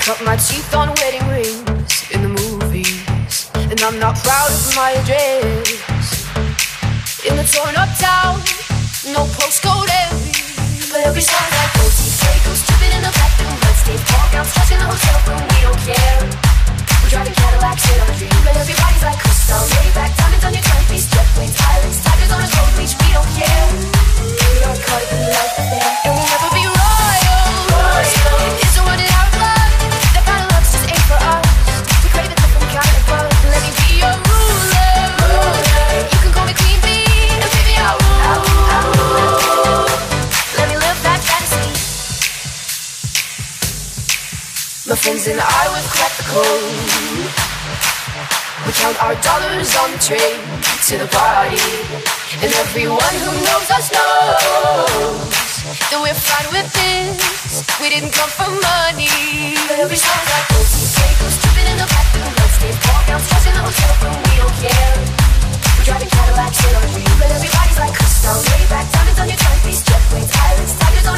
Cut my teeth on wedding rings in the movies, and I'm not proud of my address. In the torn up town, no postcode envy, but every song that goes deep, goes tripping in the bathroom, let's stay park out, trash in the hotel room, we don't care. We're driving Cadillacs in our dream, but everybody's like crystal, laid back, diamonds on your timepiece, jet planes, islands, tigers on a gold leash, we don't care. We are caught up in the life affair, and we'll never be royal. It's a running out of love, that kind of love's just ain't for us. We crave a different kind of love, let me be your ruler. You can call me Queen Bee, and baby I'll rule. Let me live that fantasy. My friends and I would crack the code. We count our dollars on the train to the party, and everyone who knows us knows that we're fine with this. We didn't come for money. But every song's like goes goes tripping in the bathroom, let's stay park out, trash in the hotel room, we don't care. We're driving Cadillacs in our dream, but everybody's like crystal, laid back, diamonds on your timepiece, jet planes, islands, tigers on